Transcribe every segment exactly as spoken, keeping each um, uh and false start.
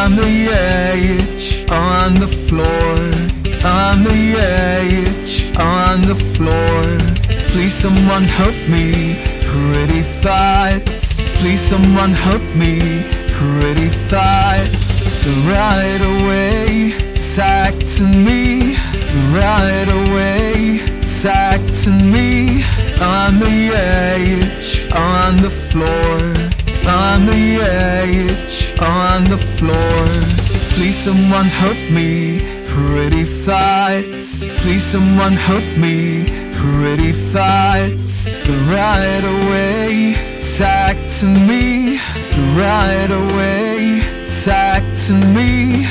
on the edge, on the floor, on the edge, on the floor. Please someone help me, pretty thoughts. Please someone help me, pretty thoughts. Right away, sack to me. Right away, sack to me. On the edge, on the floor, on the edge, on the floor. Please someone help me, pretty thoughts. Please someone help me, pretty thoughts. Right away, sack to me. Right away, sack to me.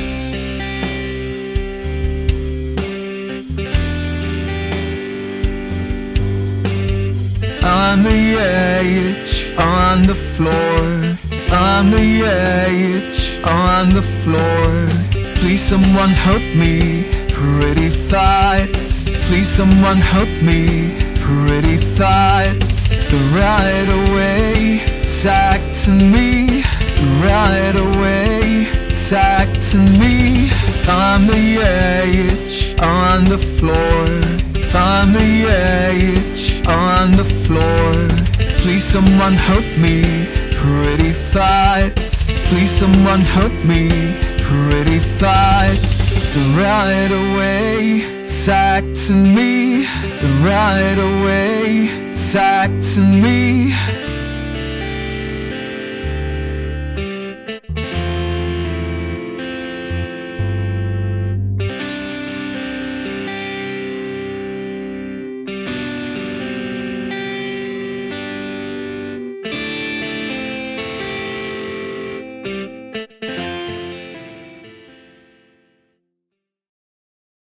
On the edge, on the floor, on the edge, on the floor. Please someone help me, pretty thoughts. Please someone help me, pretty thoughts. Right away, sack to me. Right away, sack to me. On the edge, on the floor, on the edge, on the floor. Please someone help me, pretty thoughts. Please someone help me, pretty thoughts. Right away, sack to me. Right away, sack to me.